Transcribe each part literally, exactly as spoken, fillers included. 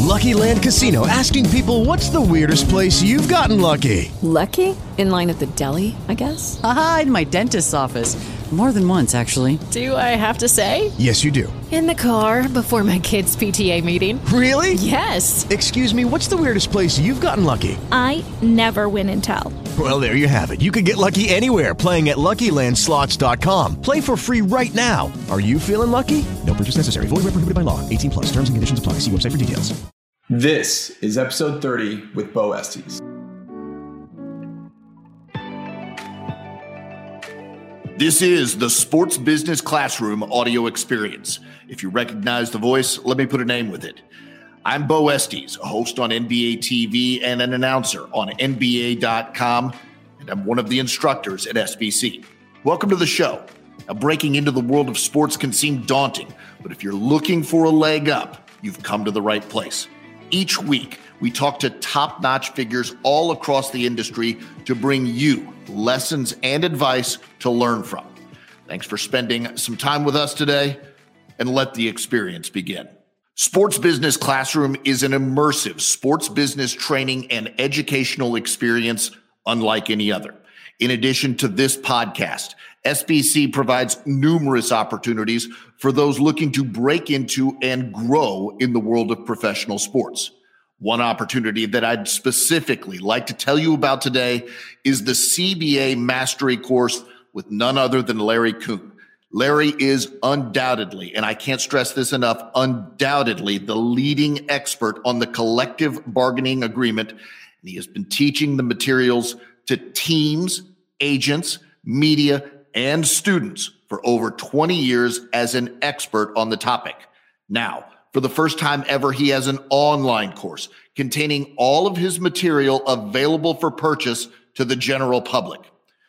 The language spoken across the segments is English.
Lucky Land Casino, asking people, what's the weirdest place you've gotten lucky? Lucky? In line at the deli, I guess? Aha, in my dentist's office. More than once, actually. Do I have to say? Yes, you do. In the car before my kids' P T A meeting. Really? Yes. Excuse me, what's the weirdest place you've gotten lucky? I never win and tell. Well, there you have it. You can get lucky anywhere, playing at Lucky Land Slots dot com. Play for free right now. Are you feeling lucky? No purchase necessary. Void where prohibited by law. eighteen plus. Terms and conditions apply. See website for details. This is episode thirty with Bo Estes. This is the Sports Business Classroom audio experience. If you recognize the voice, let me put a name with it. I'm Bo Estes, a host on N B A T V and an announcer on N B A dot com, and I'm one of the instructors at S B C. Welcome to the show. Now, breaking into the world of sports can seem daunting, but if you're looking for a leg up, you've come to the right place. Each week, we talk to top-notch figures all across the industry to bring you lessons and advice to learn from. Thanks for spending some time with us today, and let the experience begin. Sports Business Classroom is an immersive sports business training and educational experience unlike any other. In addition to this podcast, S B C provides numerous opportunities for those looking to break into and grow in the world of professional sports. One opportunity that I'd specifically like to tell you about today is the C B A Mastery course with none other than Larry Kuhn. Larry is undoubtedly, and I can't stress this enough, undoubtedly the leading expert on the collective bargaining agreement. And he has been teaching the materials to teams, agents, media, and students for over twenty years as an expert on the topic. Now, for the first time ever, he has an online course containing all of his material available for purchase to the general public.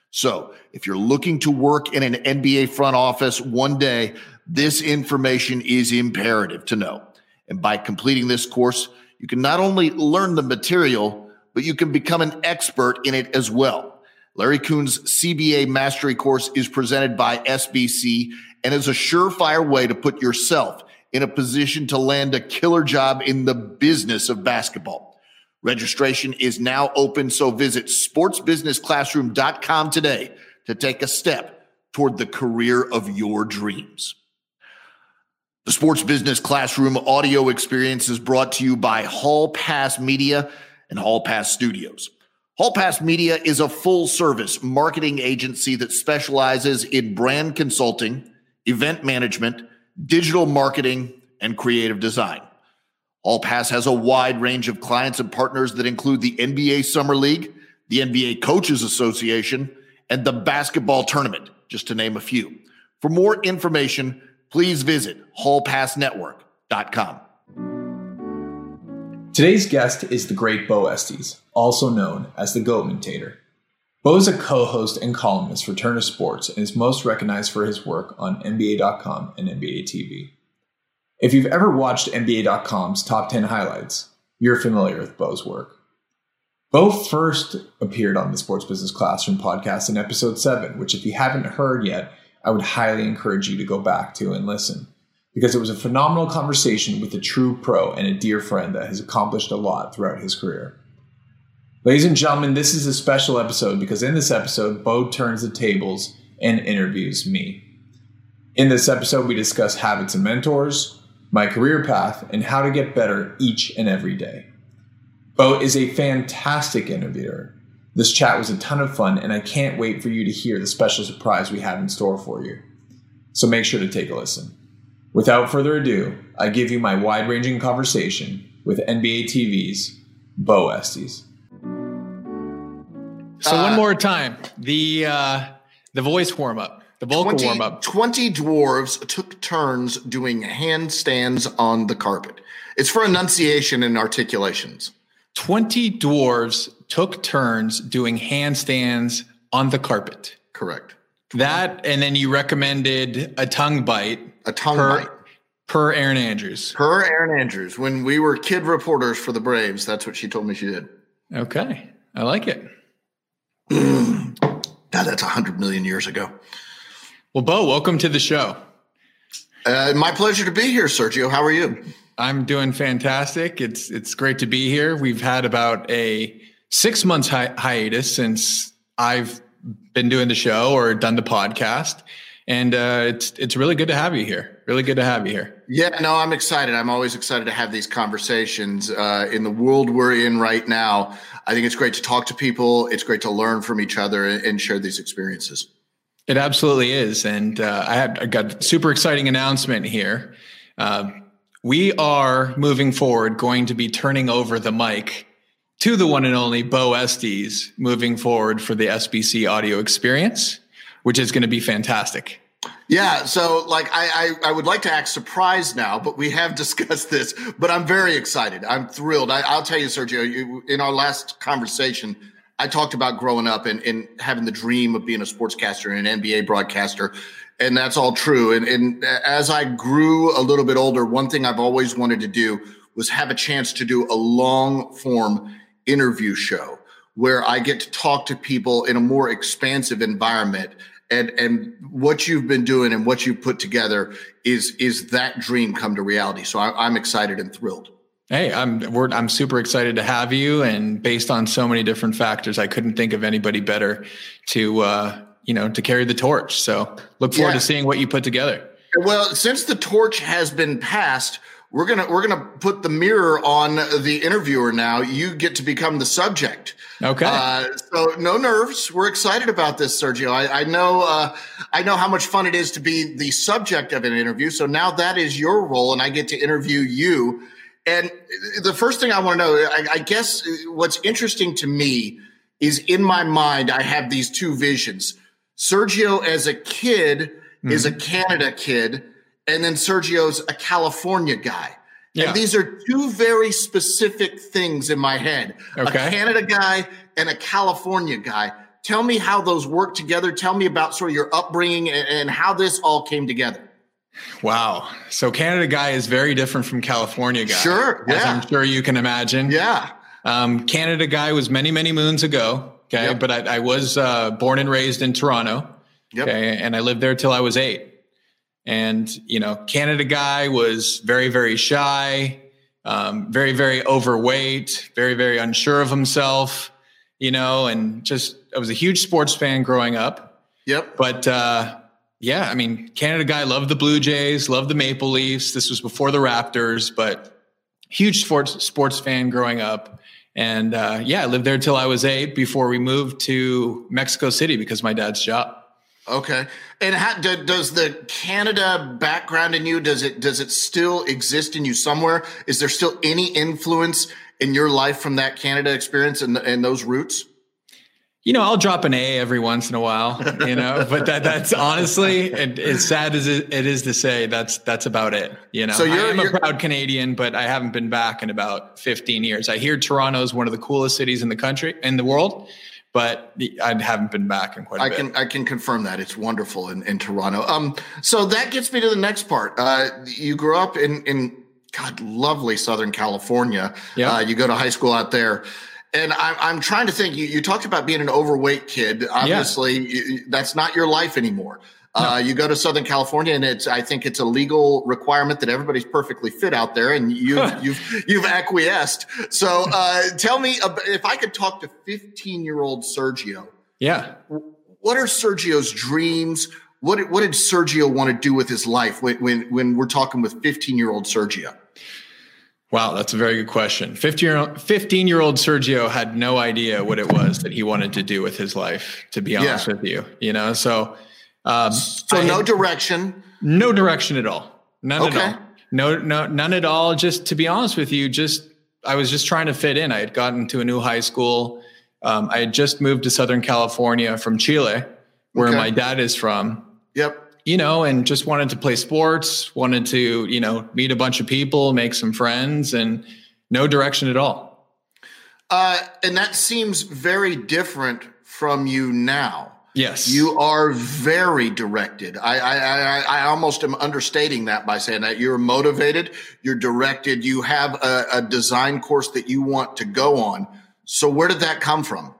So if you're looking to work in an N B A front office one day, this information is imperative to know. And by completing this course, you can not only learn the material, but you can become an expert in it as well. Larry Kuhn's C B A Mastery course is presented by S B C and is a surefire way to put yourself in a position to land a killer job in the business of basketball. Registration is now open, so visit sports business classroom dot com today to take a step toward the career of your dreams. The Sports Business Classroom audio experience is brought to you by Hall Pass Media and Hall Pass Studios. Hall Pass Media is a full-service marketing agency that specializes in brand consulting, event management, digital marketing, and creative design. Hall Pass has a wide range of clients and partners that include the N B A Summer League, the N B A Coaches Association, and the basketball tournament, just to name a few. For more information, please visit hall pass network dot com. Today's guest is the great Bo Estes, also known as the Goatmentator. Bo is a co-host and columnist for Turner Sports and is most recognized for his work on N B A dot com and N B A T V. If you've ever watched N B A dot com's Top ten Highlights, you're familiar with Bo's work. Bo first appeared on the Sports Business Classroom podcast in episode seven, which if you haven't heard yet, I would highly encourage you to go back to and listen, because it was a phenomenal conversation with a true pro and a dear friend that has accomplished a lot throughout his career. Ladies and gentlemen, this is a special episode because in this episode, Bo turns the tables and interviews me. In this episode, we discuss habits and mentors, my career path, and how to get better each and every day. Bo is a fantastic interviewer. This chat was a ton of fun, and I can't wait for you to hear the special surprise we have in store for you. So make sure to take a listen. Without further ado, I give you my wide-ranging conversation with N B A T V's Bo Estes. So Uh, one more time, the uh, the voice warm up, the vocal twenty, warm up. twenty dwarves took turns doing handstands on the carpet. It's for enunciation and articulations. twenty dwarves took turns doing handstands on the carpet. Correct. That, and then you recommended a tongue bite. A tongue per, bite. Per Erin Andrews. Per Erin Andrews. When we were kid reporters for the Braves, that's what she told me she did. Okay. I like it. Mm. God, that's one hundred million years ago. Well, Bo, welcome to the show. Uh, my pleasure to be here, Sergio. How are you? I'm doing fantastic. It's it's great to be here. We've had about a six months hi- hiatus since I've been doing the show or done the podcast, and uh, it's it's really good to have you here. Really good to have you here. Yeah, no, I'm excited. I'm always excited to have these conversations uh, in the world we're in right now. I think it's great to talk to people. It's great to learn from each other and, and share these experiences. It absolutely is, and uh, I had I got a super exciting announcement here. Uh, we are moving forward, going to be turning over the mic to the one and only Bo Estes moving forward for the S B C audio experience, which is going to be fantastic. Yeah. So like, I, I, I would like to act surprised now, but we have discussed this, but I'm very excited. I'm thrilled. I, I'll tell you, Sergio, you, in our last conversation, I talked about growing up and, and having the dream of being a sportscaster and an N B A broadcaster. And that's all true. And, and as I grew a little bit older, one thing I've always wanted to do was have a chance to do a long form interview show where I get to talk to people in a more expansive environment. And, and what you've been doing and what you've put together is, is that dream come to reality. So I, I'm excited and thrilled. Hey, I'm we're, I'm super excited to have you. And based on so many different factors, I couldn't think of anybody better to, uh, you know, to carry the torch. So look forward Yeah. to seeing what you put together. Well, since the torch has been passed, we're going to, we're going to put the mirror on the interviewer now. You get to become the subject. Okay. Uh, so no nerves. We're excited about this, Sergio. I, I know, uh, I know how much fun it is to be the subject of an interview. So now that is your role and I get to interview you. And the first thing I want to know, I, I guess what's interesting to me is in my mind, I have these two visions. Sergio as a kid mm-hmm. is a Canada kid, and then Sergio's a California guy. Yeah. And these are two very specific things in my head. Okay. A Canada guy and a California guy. Tell me how those work together. Tell me about sort of your upbringing and, and how this all came together. Wow. So Canada guy is very different from California guy. Sure. Yeah. As I'm sure you can imagine. Yeah. Um, Canada guy was many, many moons ago. Okay. Yep. But I, I was uh, born and raised in Toronto. Yep. Okay. And I lived there till I was eight. And, you know, Canada guy was very, very shy, um, very, very overweight, very, very unsure of himself, you know, and just, I was a huge sports fan growing up. Yep. But, uh, yeah, I mean, Canada guy, loved the Blue Jays, loved the Maple Leafs. This was before the Raptors, but huge sports sports fan growing up. And uh, yeah, I lived there till I was eight before we moved to Mexico City because of my dad's job. Okay. And how, do, does the Canada background in you, does it does it still exist in you somewhere? Is there still any influence in your life from that Canada experience and, and those roots? You know, I'll drop an A every once in a while, you know, but that that's honestly, it, as sad as it, it is to say, that's that's about it. You know, so you're, I am you're, a proud Canadian, but I haven't been back in about fifteen years. I hear Toronto is one of the coolest cities in the country, in the world, but I haven't been back in quite a I bit. can I can confirm that it's wonderful in, in Toronto. Um, so that gets me to the next part. Uh, you grew up in in God, lovely Southern California. Yeah. Uh, you go to high school out there. And I'm, I'm trying to think, you, you talked about being an overweight kid. Obviously, yeah. you, that's not your life anymore. No. Uh, you go to Southern California and it's, I think it's a legal requirement that everybody's perfectly fit out there and you've, you've, you've acquiesced. So, uh, tell me if I could talk to fifteen year old Sergio. Yeah. What are Sergio's dreams? What, what did Sergio want to do with his life when, when, when we're talking with fifteen year old Sergio? Wow, that's a very good question. fifteen-year-old Sergio had no idea what it was that he wanted to do with his life, to be honest yeah. with you. You know, so um, so no direction, no direction at all, none okay. at all, no, no, none at all. Just to be honest with you, just I was just trying to fit in. I had gotten to a new high school. Um, I had just moved to Southern California from Chile, where okay. my dad is from. Yep. You know, and just wanted to play sports, wanted to, you know, meet a bunch of people, make some friends, and no direction at all. Uh, and that seems very different from you now. Yes. You are very directed. I, I, I, I almost am understating that by saying that you're motivated, you're directed, you have a, a design course that you want to go on. So where did that come from?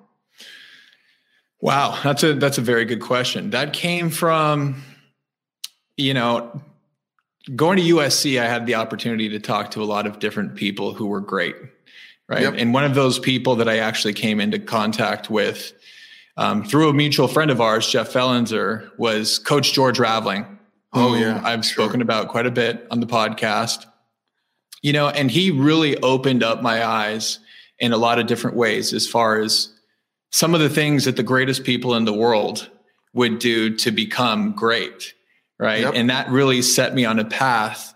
Wow. That's a, that's a very good question. That came from, you know, going to U S C, I had the opportunity to talk to a lot of different people who were great, right? Yep. And one of those people that I actually came into contact with um, through a mutual friend of ours, Jeff Fellenzer, was Coach George Raveling. Oh, yeah. I've sure. spoken about quite a bit on the podcast. You know, and he really opened up my eyes in a lot of different ways as far as some of the things that the greatest people in the world would do to become great, right? Yep. And that really set me on a path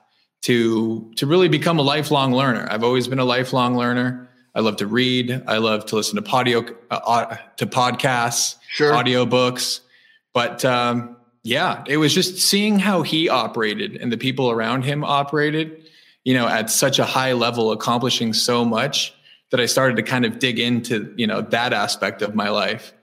to to really become a lifelong learner. I've always been a lifelong learner. I love to read. I love to listen to podio, uh, to podcasts, sure. audiobooks. But um, yeah, it was just seeing how he operated and the people around him operated, you know, at such a high level, accomplishing so much, that I started to kind of dig into, you know, that aspect of my life.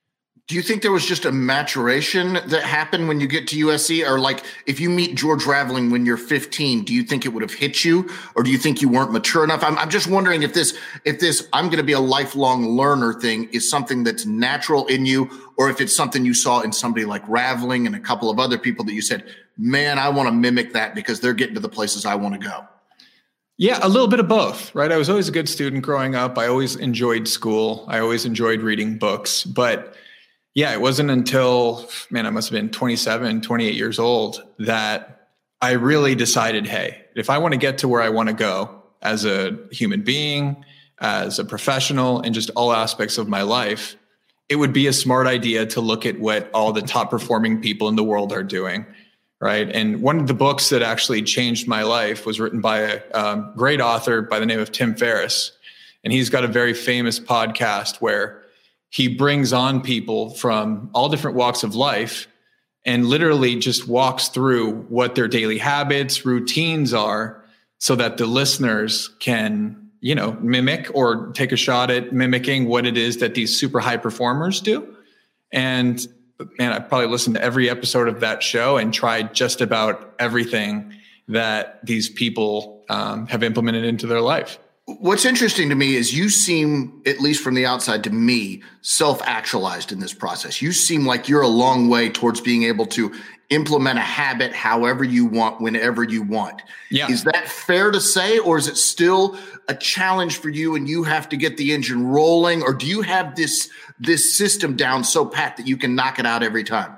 Do you think there was just a maturation that happened when you get to U S C? Or like if you meet George Raveling when you're fifteen, do you think it would have hit you? Or do you think you weren't mature enough? I'm, I'm just wondering if this, if this, I'm going to be a lifelong learner thing is something that's natural in you, or if it's something you saw in somebody like Raveling and a couple of other people that you said, man, I want to mimic that because they're getting to the places I want to go. Yeah, a little bit of both, right? I was always a good student growing up. I always enjoyed school. I always enjoyed reading books. But yeah, it wasn't until, man, I must have been twenty-seven, twenty-eight years old that I really decided, hey, if I want to get to where I want to go as a human being, as a professional, and just all aspects of my life, it would be a smart idea to look at what all the top performing people in the world are doing. Right. And one of the books that actually changed my life was written by a um, great author by the name of Tim Ferriss. And he's got a very famous podcast where he brings on people from all different walks of life and literally just walks through what their daily habits, routines are so that the listeners can, you know, mimic or take a shot at mimicking what it is that these super high performers do. And man, I probably listened to every episode of that show and tried just about everything that these people um, have implemented into their life. What's interesting to me is you seem, at least from the outside to me, self-actualized in this process. You seem like you're a long way towards being able to implement a habit however you want, whenever you want. Yeah. Is that fair to say, or is it still a challenge for you and you have to get the engine rolling, or do you have this this system down so pat that you can knock it out every time?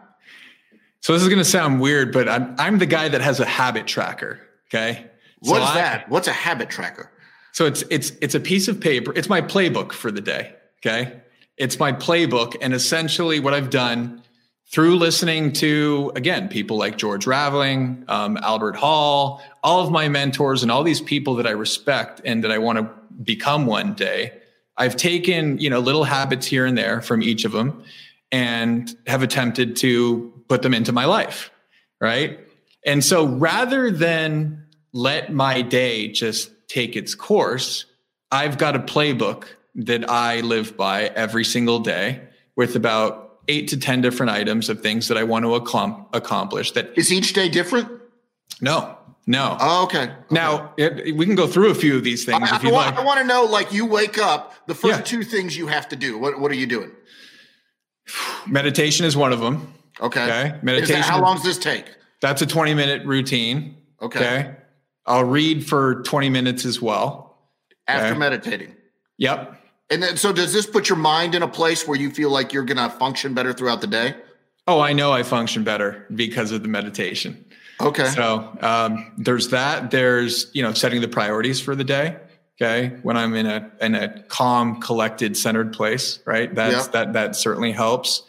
So this is going to sound weird, but I'm I'm the guy that has a habit tracker. Okay. What is so that? I, What's a habit tracker? So it's it's it's a piece of paper. It's my playbook for the day. Okay. It's my playbook. And essentially what I've done through listening to, again, people like George Raveling, um, Albert Hall, all of my mentors and all these people that I respect and that I want to become one day, I've taken, you know, little habits here and there from each of them and have attempted to put them into my life, right? And so rather than let my day just take its course, I've got a playbook that I live by every single day with about eight to ten different items of things that I want to accom- accomplish. That is each day different? No, no. Oh, okay. okay. Now it, we can go through a few of these things. I, if you I, want, like. I want to know, like, you wake up, the first Yeah. two things you have to do. What What are you doing? Meditation is one of them. Okay. Okay. Meditation. Is that, how long does this take? That's a twenty minute routine. Okay. Okay. I'll read for twenty minutes as well. After okay. meditating. Yep. And then, so does this put your mind in a place where you feel like you're going to function better throughout the day? Oh, I know I function better because of the meditation. Okay. So um, there's that. There's, you know, setting the priorities for the day. Okay. When I'm in a in a calm, collected, centered place, right? That's Yep. that that certainly helps.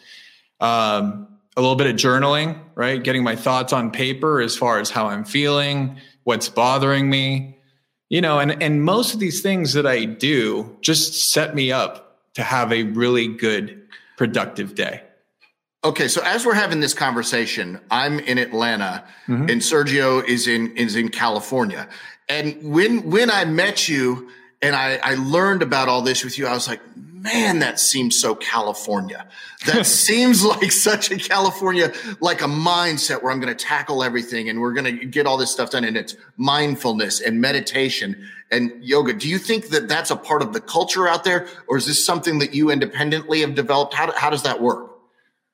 Um, a little bit of journaling, right? Getting my thoughts on paper as far as how I'm feeling, what's bothering me. You know, and, and most of these things that I do just set me up to have a really good, productive day. Okay, so as we're having this conversation, I'm in Atlanta Mm-hmm. and Sergio is in is in California. And when when I met you and I, I learned about all this with you, I was like, man, that seems so California. That seems like such a California, like a mindset where I'm going to tackle everything and we're going to get all this stuff done. And it's mindfulness and meditation and yoga. Do you think that that's a part of the culture out there, or is this something that you independently have developed? How, how does that work?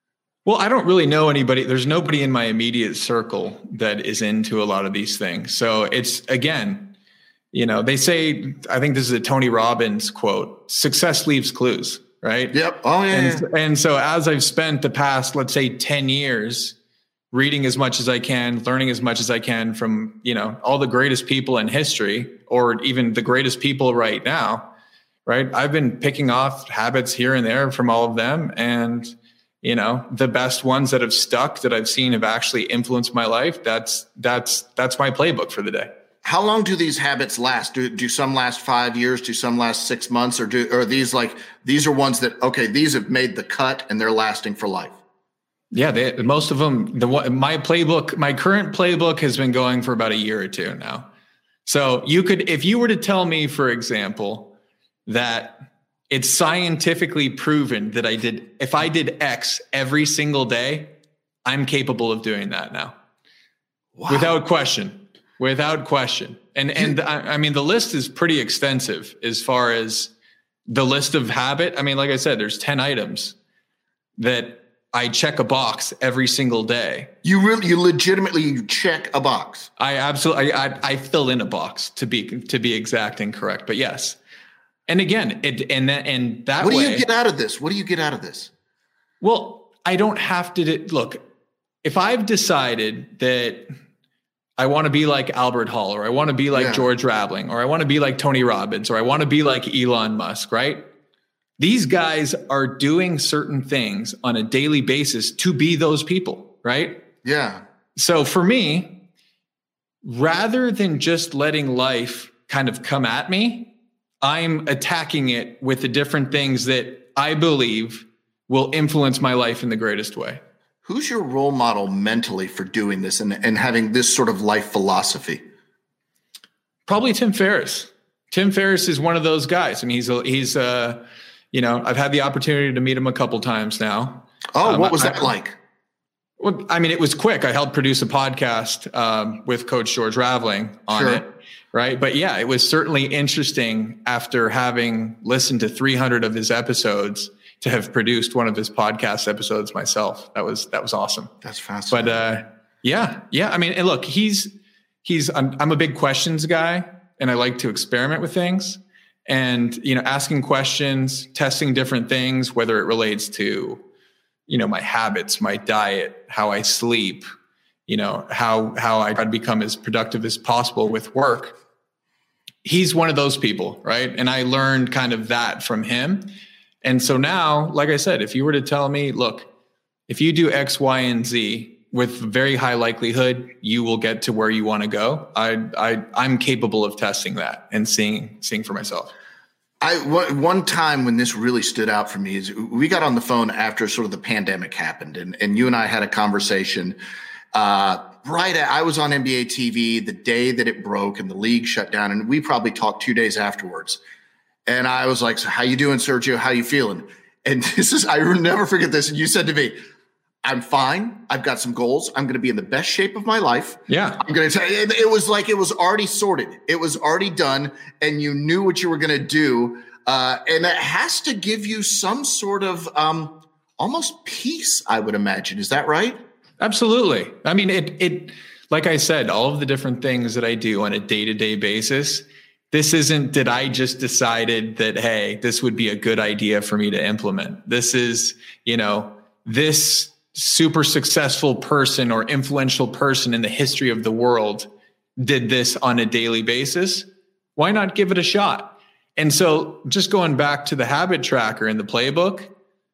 Well, I don't really know anybody. There's nobody in my immediate circle that is into a lot of these things. So it's, again, you know, they say, I think this is a Tony Robbins quote, success leaves clues, right? Yep. Oh, yeah. And, yeah. and so as I've spent the past, let's say ten years reading as much as I can, learning as much as I can from, you know, all the greatest people in history, or even the greatest people right now, right? I've been picking off habits here and there from all of them. And, you know, the best ones that have stuck that I've seen have actually influenced my life. That's, that's, that's my playbook for the day. How long do these habits last? Do, do some last five years? Do some last six months? Or do, or are these like, these are ones that, okay, these have made the cut and they're lasting for life? Yeah. They, most of them, the my playbook, my current playbook has been going for about a year or two now. So you could, if you were to tell me, for example, that it's scientifically proven that I did, if I did X every single day, I'm capable of doing that now. Wow. Without question, without question. And, and I, I mean, the list is pretty extensive as far as the list of habit. I mean, like I said, there's ten items that I check a box every single day. You really, you legitimately you check a box. I absolutely, I, I, I fill in a box to be, to be exact and correct, but yes. And again, it, and that, and that what do way, you get out of this? What do you get out of this? Well, I don't have to look, if I've decided that I want to be like Albert Hall, or I want to be like yeah. George Raveling, or I want to be like Tony Robbins, or I want to be like Elon Musk, right? These guys are doing certain things on a daily basis to be those people, right? Yeah. So for me, rather than just letting life kind of come at me, I'm attacking it with the different things that I believe will influence my life in the greatest way. Who's your role model mentally for doing this and, and having this sort of life philosophy? Probably Tim Ferriss. Tim Ferriss is one of those guys. I mean, he's, a, he's, uh, you know, I've had the opportunity to meet him a couple times now. Oh, um, what was I, that like? Well, I mean, it was quick. I helped produce a podcast um, with Coach George Raveling on sure. it. Right. But yeah, it was certainly interesting after having listened to three hundred of his episodes to have produced one of his podcast episodes myself. That was, that was awesome. That's fascinating. But uh, yeah, yeah. I mean, and look, he's, he's, I'm, I'm a big questions guy, and I like to experiment with things and, you know, asking questions, testing different things, whether it relates to, you know, my habits, my diet, how I sleep, you know, how, how I try to become as productive as possible with work. He's one of those people, right? And I learned kind of that from him. And so now, like I said, if you were to tell me, look, if you do X, Y, and Z with very high likelihood, you will get to where you want to go. I, I, I'm capable of testing that and seeing, seeing for myself. I, one time when this really stood out for me is we got on the phone after sort of the pandemic happened, and, and you and I had a conversation. Uh, right at, I was on N B A T V the day that it broke and the league shut down, and we probably talked two days afterwards. And I was like, so how you doing, Sergio? How you feeling? And this is, I will never forget this. And you said to me, I'm fine. I've got some goals. I'm going to be in the best shape of my life. Yeah. I'm going to tell you, it, it was like, it was already sorted. It was already done. And you knew what you were going to do. Uh, and it has to give you some sort of um, almost peace, I would imagine. Is that right? Absolutely. I mean, it, it, like I said, all of the different things that I do on a day-to-day basis, this isn't that I just decided that, hey, this would be a good idea for me to implement. This is, you know, this super successful person or influential person in the history of the world did this on a daily basis. Why not give it a shot? And so just going back to the habit tracker and the playbook,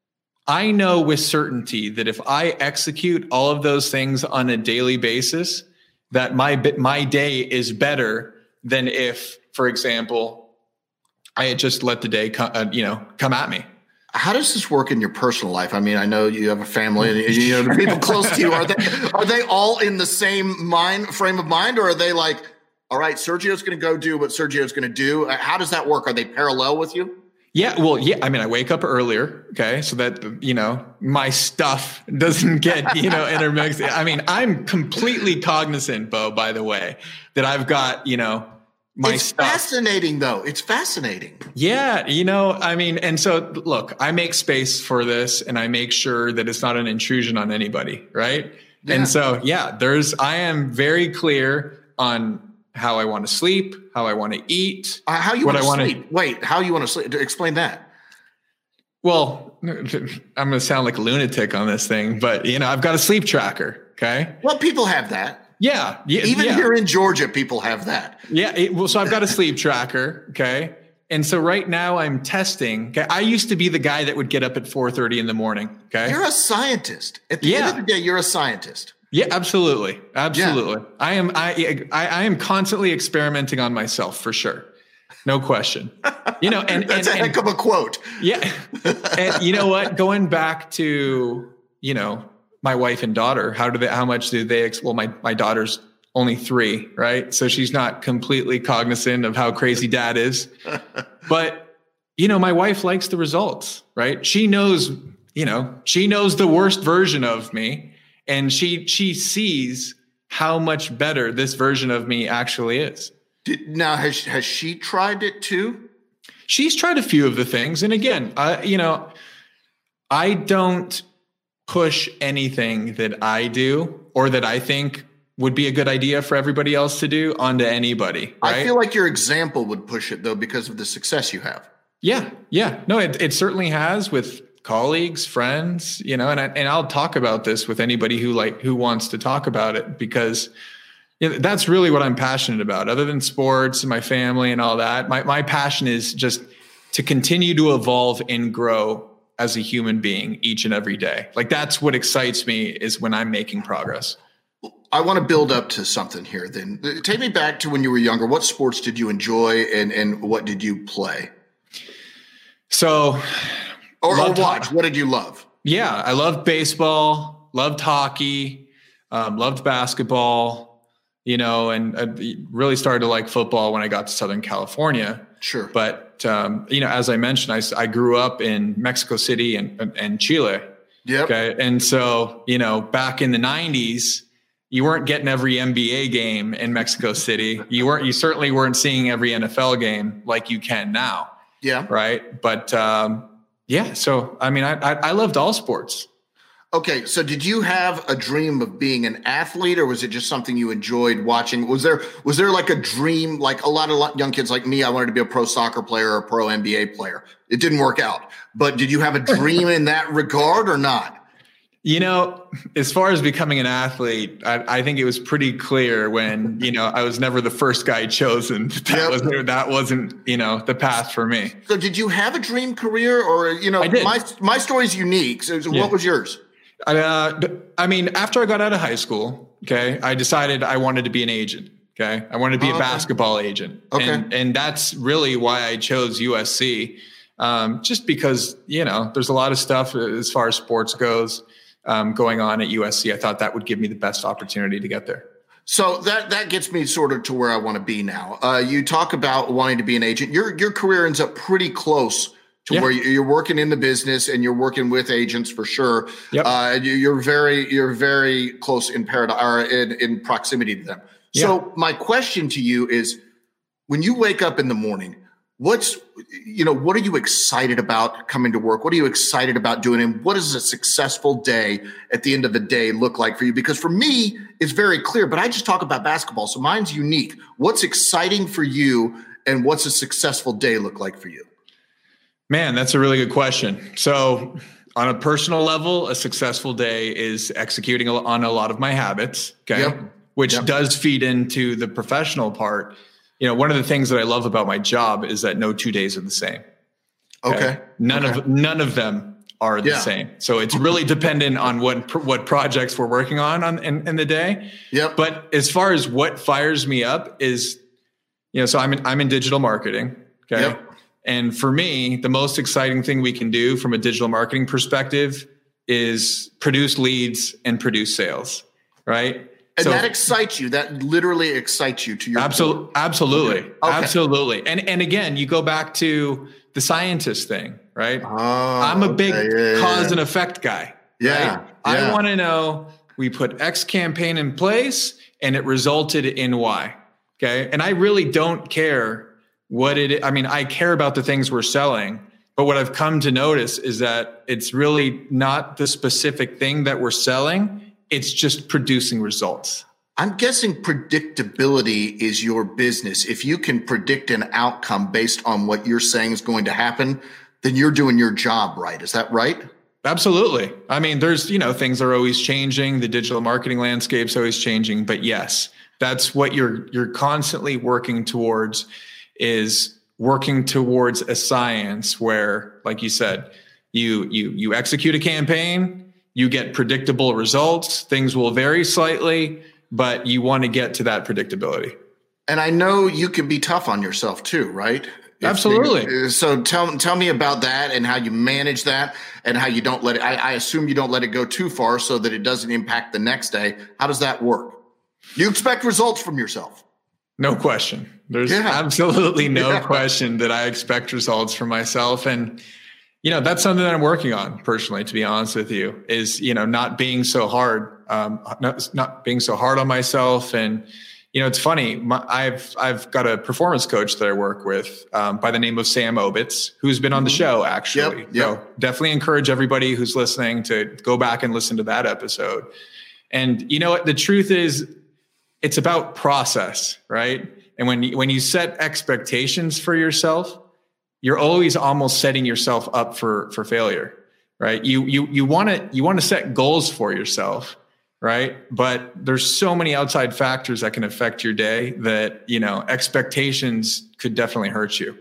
I know with certainty that if I execute all of those things on a daily basis, that my my day is better than if, for example, I had just let the day come, uh, you know, come at me. How does this work in your personal life? I mean, I know you have a family, and you know the people close to you. Are they are they all in the same mind frame of mind, or are they like, all right, Sergio's going to go do what Sergio's going to do? How does that work? Are they parallel with you? Yeah, well, yeah. I mean, I wake up earlier, okay, so that, you know, my stuff doesn't get, you know, intermixed. I mean, I'm completely cognizant, Bo, by the way, that I've got, you know, my it's stuff. fascinating, though. It's fascinating. Yeah. You know, I mean, and so look, I make space for this and I make sure that it's not an intrusion on anybody. Right. Yeah. And so, yeah, there's, I am very clear on how I want to sleep, how I want to eat, uh, how you what want I to sleep. Wait, how you want to sleep? Explain that. Well, I'm going to sound like a lunatic on this thing, but you know, I've got a sleep tracker. Okay. Well, people have that. Yeah. yeah Even yeah. here in Georgia, people have that. Yeah. It, well, so I've got a sleep tracker. Okay. And so right now I'm testing. Okay. I used to be the guy that would get up at four thirty in the morning. Okay. You're a scientist. At the yeah. end of the day, you're a scientist. Yeah, absolutely. Absolutely. Yeah. I am, I, I, I am constantly experimenting on myself for sure. No question. You know, and that's and, a heck of a quote. Yeah. And you know what? Going back to, you know, my wife and daughter, how do they, how much do they, well, my, my daughter's only three, right? So she's not completely cognizant of how crazy dad is, but you know, my wife likes the results, right? She knows, you know, she knows the worst version of me and she, she sees how much better this version of me actually is. Did, now, has, has she tried it too? She's tried a few of the things. And again, I, you know, I don't push anything that I do or that I think would be a good idea for everybody else to do onto anybody. Right? I feel like your example would push it though, because of the success you have. Yeah. Yeah. No, it, it certainly has with colleagues, friends, you know, and I, and I'll talk about this with anybody who like, who wants to talk about it, because you know, that's really what I'm passionate about. Other than sports and my family and all that, my, my passion is just to continue to evolve and grow as a human being each and every day. Like that's what excites me, is when I'm making progress. I want to build up to something here then. Take me back to when you were younger. What sports did you enjoy and, and what did you play? So, or, or watch, what did you love? Yeah, I loved baseball, loved hockey, um, loved basketball, you know, and I really started to like football when I got to Southern California. Sure. But, um, you know, as I mentioned, I, I grew up in Mexico City and, and, and Chile. Yep. Okay. And so, you know, back in the nineties, you weren't getting every N B A game in Mexico City. You weren't, you certainly weren't seeing every N F L game like you can now. Yeah. Right. But, um, yeah. So, I mean, I, I, I loved all sports. Okay. So did you have a dream of being an athlete, or was it just something you enjoyed watching? Was there, was there like a dream, like a lot of young kids like me, I wanted to be a pro soccer player or a pro N B A player. It didn't work out, but did you have a dream in that regard or not? You know, as far as becoming an athlete, I, I think it was pretty clear when, you know, I was never the first guy chosen. That, yep. was, that wasn't, you know, the path for me. So did you have a dream career, or, you know, my, my story's unique. So yeah. What was yours? Uh, I mean, after I got out of high school, okay, I decided I wanted to be an agent. Okay. I wanted to be oh, a basketball okay. agent. Okay. And, and that's really why I chose U S C. Um, just because, you know, there's a lot of stuff as far as sports goes. Um, going on at U S C, I thought that would give me the best opportunity to get there. So that that gets me sort of to where I want to be now. Uh, you talk about wanting to be an agent. Your your career ends up pretty close to yeah. where you're working in the business and you're working with agents for sure. Yep. Uh, you're very you're very close in paradigm or in, in proximity to them. Yeah. So my question to you is, when you wake up in the morning, what's, you know, what are you excited about coming to work? What are you excited about doing? And what does a successful day at the end of the day look like for you? Because for me, it's very clear, but I just talk about basketball. So mine's unique. What's exciting for you, and what's a successful day look like for you? Man, that's a really good question. So on a personal level, a successful day is executing on a lot of my habits, okay, yep. which yep. does feed into the professional part. You know, one of the things that I love about my job is that no two days are the same. Okay. okay. None okay. of none of them are the yeah. same. So it's really dependent on what what projects we're working on, on in, in the day. Yep. But as far as what fires me up is, you know, so I'm in, I'm in digital marketing. Okay. Yep. And for me, the most exciting thing we can do from a digital marketing perspective is produce leads and produce sales. Right. And so, that excites you. That literally excites you to your absolutely, absolutely, okay. absolutely. And and again, you go back to the scientist thing, right? Oh, I'm a big okay. yeah, yeah, cause yeah. and effect guy. Yeah, right? yeah. I want to know we put X campaign in place and it resulted in Y. Okay. And I really don't care what it is. I mean, I care about the things we're selling, but what I've come to notice is that it's really not the specific thing that we're selling. It's just producing results. I'm guessing predictability is your business. If you can predict an outcome based on what you're saying is going to happen, then you're doing your job right. Is that right? Absolutely. I mean, there's, you know, things are always changing. The digital marketing landscape's always changing. But yes, that's what you're you're constantly working towards, is working towards a science where, like you said, you you you execute a campaign, you get predictable results. Things will vary slightly, but you want to get to that predictability. And I know you can be tough on yourself too, right? Absolutely. If, so tell tell me about that and how you manage that and how you don't let it, I, I assume you don't let it go too far so that it doesn't impact the next day. How does that work? You expect results from yourself. No question. There's yeah. absolutely no yeah. question that I expect results from myself. And, you know, that's something that I'm working on personally, to be honest with you, is, you know, not being so hard, um, not, not being so hard on myself. And, you know, it's funny. My, I've, I've got a performance coach that I work with, um, by the name of Sam Obitz, who's been on the show actually. Yep, yep. So definitely encourage everybody who's listening to go back and listen to that episode. And you know what? The truth is, it's about process, right? And when you, when you set expectations for yourself, you're always almost setting yourself up for, for failure, right? You, you, you want to, you want to set goals for yourself, right? But there's so many outside factors that can affect your day that, you know, expectations could definitely hurt you.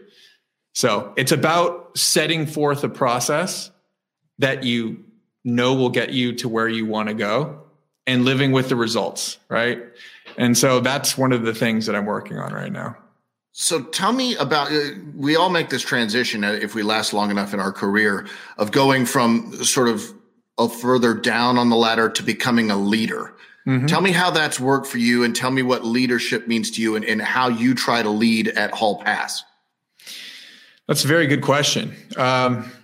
So it's about setting forth a process that you know will get you to where you want to go and living with the results, right? And so that's one of the things that I'm working on right now. So tell me about, uh, we all make this transition uh, if we last long enough in our career of going from sort of a further down on the ladder to becoming a leader. Mm-hmm. Tell me how that's worked for you and tell me what leadership means to you and, and how you try to lead at Hall Pass. That's a very good question. Um,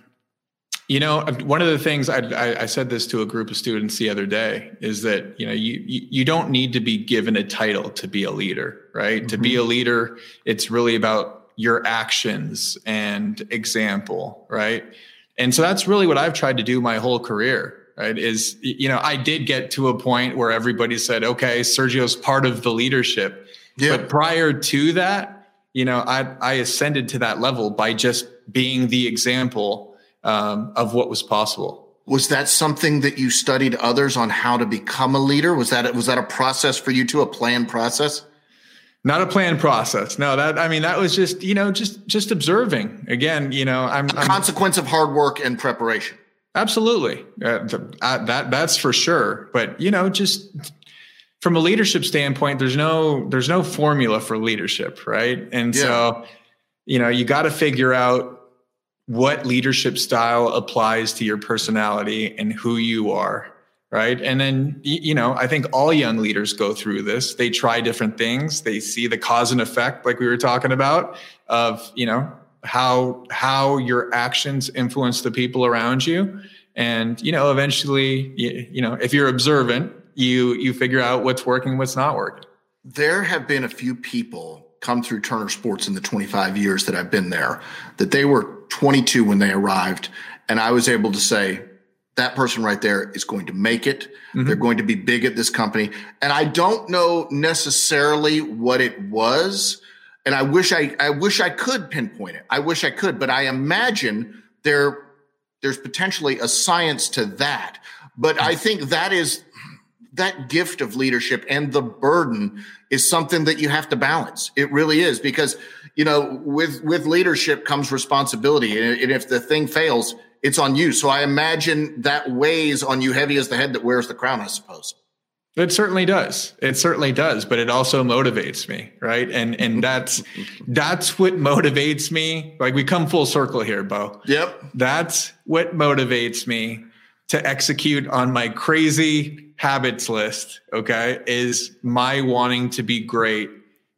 You know, one of the things I, I, I said this to a group of students the other day is that, you know, you, you, you don't need to be given a title to be a leader, right? Mm-hmm. To be a leader, it's really about your actions and example, right? And so that's really what I've tried to do my whole career, right? Is, you know, I did get to a point where everybody said, okay, Sergio's part of the leadership. Yeah. But prior to that, you know, I, I ascended to that level by just being the example Um, of what was possible. Was that something that you studied others on how to become a leader? Was that, was that a process for you too, a planned process? Not a planned process. No, that, I mean, that was just, you know, just, just observing. Again, you know, I'm a consequence I'm, of hard work and preparation. Absolutely. Uh, that, that's for sure. But, you know, just from a leadership standpoint, there's no, there's no formula for leadership. Right. And yeah. so, you know, you got to figure out what leadership style applies to your personality and who you are, right? And then, you know, I think all young leaders go through this. They try different things. They see the cause and effect, like we were talking about, of, you know, how how your actions influence the people around you. And, you know, eventually, you, you know, if you're observant, you you figure out what's working, what's not working. There have been a few people come through Turner Sports in the twenty-five years that I've been there, that they were twenty-two when they arrived. And I was able to say, that person right there is going to make it. Mm-hmm. They're going to be big at this company. And I don't know necessarily what it was. And I wish I, I wish I could pinpoint it. I wish I could, but I imagine there, there's potentially a science to that. But I think that is, that gift of leadership and the burden is something that you have to balance. It really is, because, you know, with, with leadership comes responsibility. And, and if the thing fails, it's on you. So I imagine that weighs on you heavy as the head that wears the crown, I suppose. It certainly does. It certainly does. But it also motivates me. Right. And, and that's, that's what motivates me. Like, we come full circle here, Bo. Yep. That's what motivates me to execute on my crazy habits list, okay, is my wanting to be great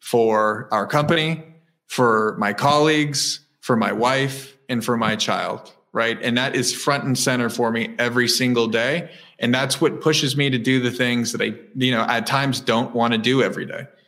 for our company, for my colleagues, for my wife, and for my child, right? And that is front and center for me every single day. And that's what pushes me to do the things that I, you know, at times don't want to do every day.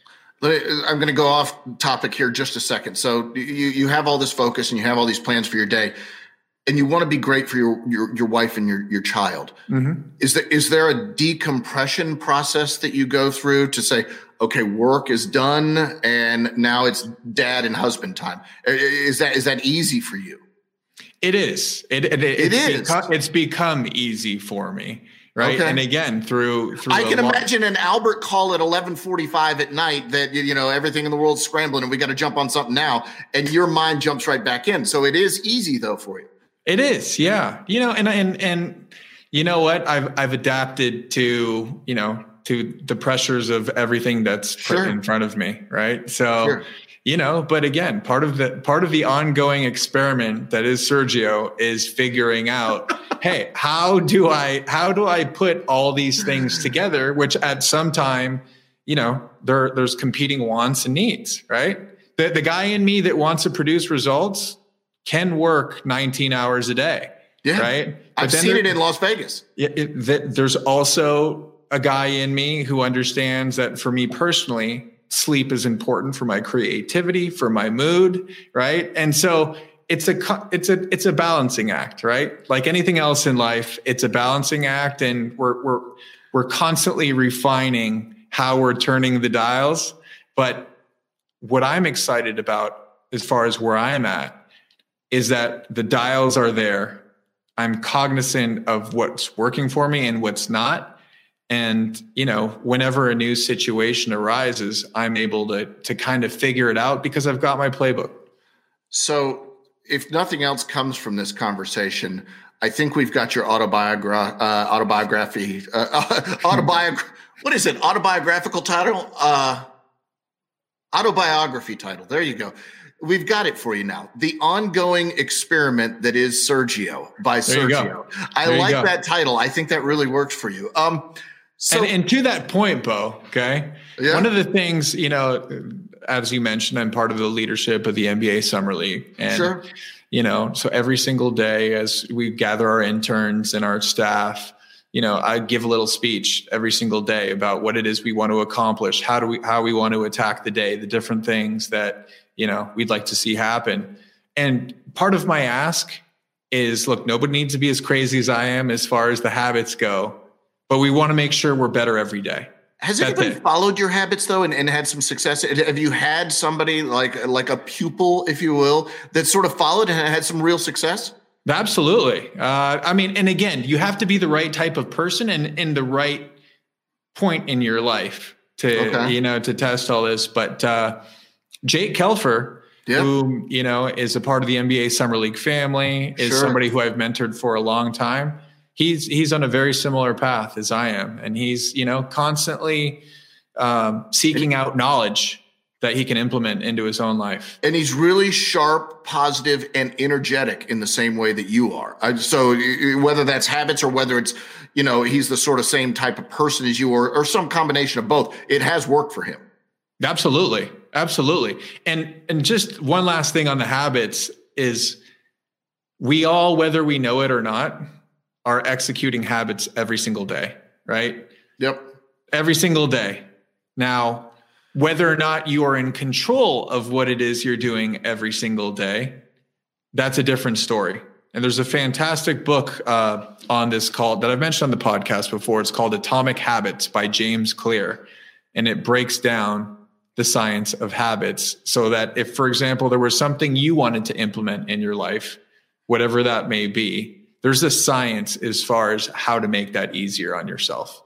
I'm going to go off topic here just a second. So you, you have all this focus and you have all these plans for your day, and you want to be great for your your, your wife and your, your child. Mm-hmm. Is there is there a decompression process that you go through to say, okay, work is done and now it's dad and husband time? Is that is that easy for you? It is. It, it, it, it it's is. Become, it's become easy for me. Right. Okay. And again, through, through, I can long- imagine an Albert call at eleven forty-five at night that, you know, everything in the world's scrambling and we got to jump on something now. And your mind jumps right back in. So it is easy though for you. It is. Yeah. You know, and, and, and you know what, I've, I've adapted to, you know, to the pressures of everything that's put Sure. in front of me. Right. So, Sure. you know, but again, part of the, part of the ongoing experiment that is Sergio is figuring out, hey, how do I, how do I put all these things together, which at some time, you know, there, there's competing wants and needs, right? The, the guy in me that wants to produce results can work nineteen hours a day. Yeah. Right. I've then seen there- it in Las Vegas. It, it, that there's also a guy in me who understands that for me personally, sleep is important for my creativity, for my mood, right? And so it's a it's a it's a balancing act, right? Like anything else in life, it's a balancing act, and we're we're we're constantly refining how we're turning the dials. But what I'm excited about, as far as where I'm at, is that the dials are there. I'm cognizant of what's working for me and what's not. And, you know, whenever a new situation arises, I'm able to to kind of figure it out because I've got my playbook. So if nothing else comes from this conversation, I think we've got your autobiogra- uh, autobiography, uh, autobiog- what is it? Autobiographical title? Uh, autobiography title. There you go. We've got it for you now. The ongoing experiment that is Sergio by There you Sergio. go. I There you like go. that title. I think that really works for you. Um, so and, and to that point, Bo, okay, Yeah. one of the things, you know, as you mentioned, I'm part of the leadership of the N B A Summer League. And, Sure. you know, so every single day as we gather our interns and our staff, you know, I give a little speech every single day about what it is we want to accomplish, how do we, how we want to attack the day, the different things that, you know, we'd like to see happen. And part of my ask is, look, nobody needs to be as crazy as I am as far as the habits go, but we want to make sure we're better every day. Has That's anybody it. followed your habits though and, and had some success? Have you had somebody like like a pupil, if you will, that sort of followed and had some real success? Absolutely. Uh, I mean, and again, you have to be the right type of person and in the right point in your life to, Okay. you know, to test all this. But uh, Jake Kelfer, Yeah. who, you know, is a part of the N B A Summer League family, is Sure. somebody who I've mentored for a long time. He's, he's on a very similar path as I am. And he's, you know, constantly um, seeking out knowledge that he can implement into his own life. And he's really sharp, positive, and energetic in the same way that you are. Uh, So uh, whether that's habits or whether it's, you know, he's the sort of same type of person as you or, or some combination of both, it has worked for him. Absolutely. Absolutely. And and just one last thing on the habits is we all, whether we know it or not, are executing habits every single day, right? Yep. Every single day. Now, whether or not you are in control of what it is you're doing every single day, that's a different story. And there's a fantastic book uh, on this called that I've mentioned on the podcast before. It's called Atomic Habits by James Clear. And it breaks down the science of habits so that if, for example, there was something you wanted to implement in your life, whatever that may be, there's a science as far as how to make that easier on yourself.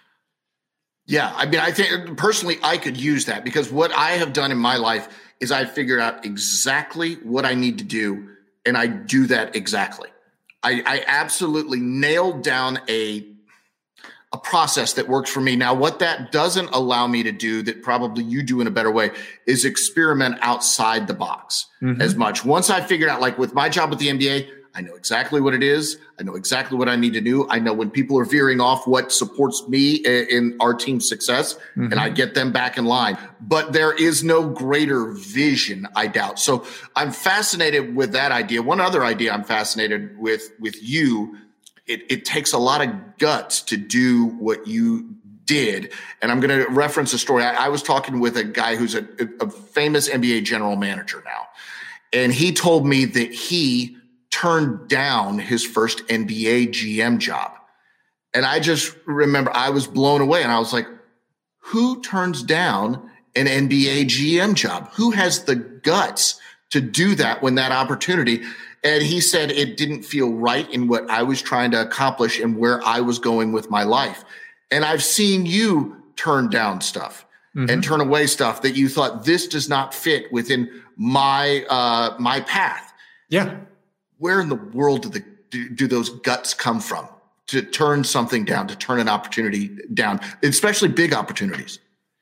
Yeah. I mean, I think personally, I could use that because what I have done in my life is I figured out exactly what I need to do. And I do that exactly. I, I absolutely nailed down a a process that works for me. Now, what that doesn't allow me to do that probably you do in a better way is experiment outside the box mm-hmm. as much. Once I figured out, like with my job with the N B A, I know exactly what it is. I know exactly what I need to do. I know when people are veering off what supports me in our team's success, mm-hmm. and I get them back in line. But there is no greater vision, I doubt. So I'm fascinated with that idea. One other idea I'm fascinated with with you, it, it takes a lot of guts to do what you did. And I'm going to reference a story. I, I was talking with a guy who's a, a famous N B A general manager now. And he told me that he turned down his first N B A G M job. And I just remember I was blown away. And I was like, who turns down an N B A G M job? Who has the guts to do that when that opportunity? And he said it didn't feel right in what I was trying to accomplish and where I was going with my life. And I've seen you turn down stuff mm-hmm. and turn away stuff that you thought this does not fit within my uh, my path. Yeah. Where in the world do the do, do those guts come from to turn something down, to turn an opportunity down, especially big opportunities?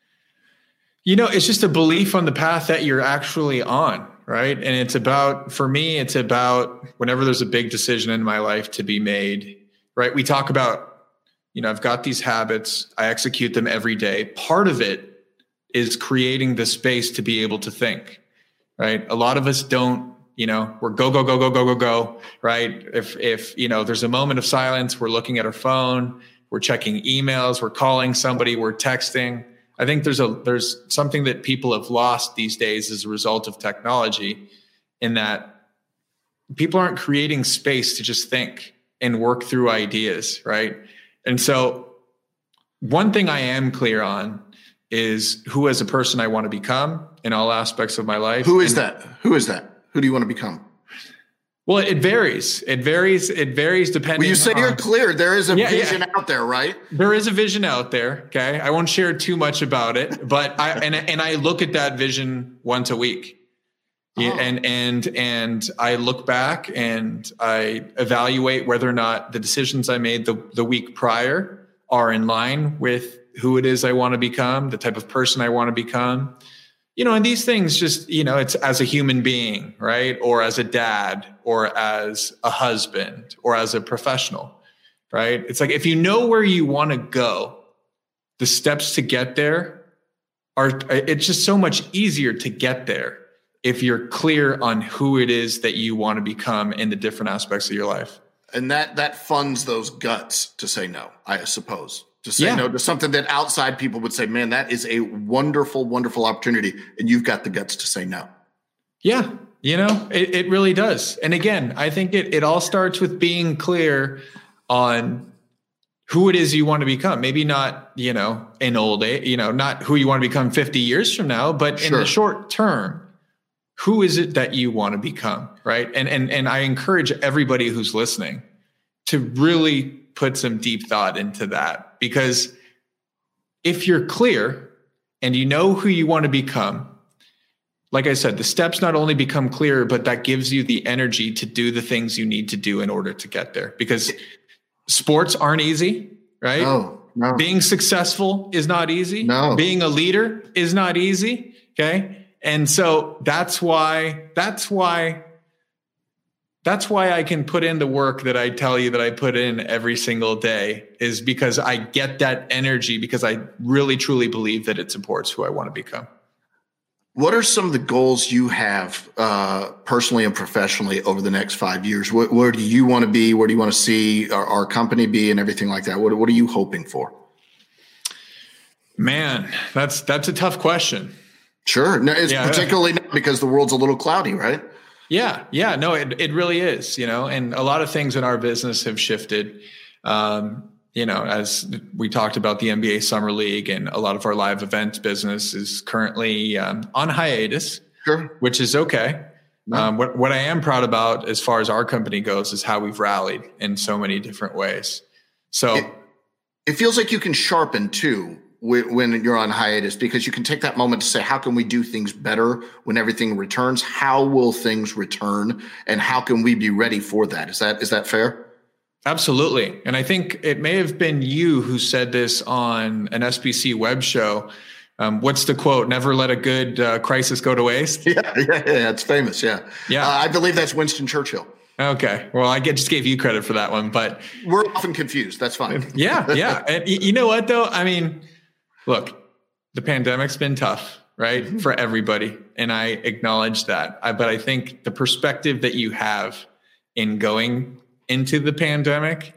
You know, it's just a belief on the path that you're actually on, right? And it's about, for me, it's about whenever there's a big decision in my life to be made, right? We talk about, you know, I've got these habits, I execute them every day. Part of it is creating the space to be able to think, right? A lot of us don't, you know, we're go, go, go, go, go, go, go, right? If, if, you know, there's a moment of silence, we're looking at our phone, we're checking emails, we're calling somebody, we're texting. I think there's a, there's something that people have lost these days as a result of technology, in that people aren't creating space to just think and work through ideas, right? And so one thing I am clear on is who as a person I want to become in all aspects of my life. Who is and, that? Who is that? Who do you want to become? Well, it varies. It varies. It varies depending. Well, you say on, you're clear. There is a yeah, vision yeah. out there, right? There is a vision out there. Okay. I won't share too much about it, but I, and, and I look at that vision once a week. Oh. Yeah, and, and, and I look back and I evaluate whether or not the decisions I made the, the week prior are in line with who it is I want to become, the type of person I want to become. You know, and these things just, you know, it's as a human being, right? Or as a dad, or as a husband, or as a professional, right? It's like, if you know where you want to go, the steps to get there are, it's just so much easier to get there if you're clear on who it is that you want to become in the different aspects of your life. And that, that funds those guts to say no, I suppose. To say yeah. no to something that outside people would say, man, that is a wonderful, wonderful opportunity. And you've got the guts to say no. Yeah. You know, it, it really does. And again, I think it, it all starts with being clear on who it is you want to become. Maybe not, you know, in old age, you know, not who you want to become fifty years from now, but sure. in the short term, who is it that you want to become? Right. And, and, and I encourage everybody who's listening to really put some deep thought into that, because if you're clear and you know who you want to become, like I said, the steps not only become clearer, but that gives you the energy to do the things you need to do in order to get there, because sports aren't easy, right? No, no. Being successful is not easy. No. Being a leader is not easy. Okay. And so that's why, that's why That's why I can put in the work that I tell you that I put in every single day, is because I get that energy, because I really, truly believe that it supports who I want to become. What are some of the goals you have uh, personally and professionally over the next five years? Where, where do you want to be? Where do you want to see our, our company be and everything like that? What, what are you hoping for? Man, that's, that's a tough question. Sure. No, it's yeah. particularly not because the world's a little cloudy, right? Yeah. Yeah. No, it, it really is, you know, and a lot of things in our business have shifted. Um, you know, as we talked about the N B A Summer League, and a lot of our live event business is currently um, on hiatus, sure. which is okay. No. Um, what, what I am proud about as far as our company goes is how we've rallied in so many different ways. So it, it feels like you can sharpen too when you're on hiatus, because you can take that moment to say, how can we do things better when everything returns? How will things return? And how can we be ready for that? Is that, is that fair? Absolutely. And I think it may have been you who said this on an S B C web show. Um, what's the quote? Never let a good uh, crisis go to waste. Yeah, yeah, yeah. It's famous. Yeah. Yeah. Uh, I believe that's Winston Churchill. Okay. Well, I just gave you credit for that one, but we're often confused. That's fine. yeah. Yeah. And you know what though? I mean, look, the pandemic's been tough, right? Mm-hmm. For everybody. And I acknowledge that. I, but I think the perspective that you have in going into the pandemic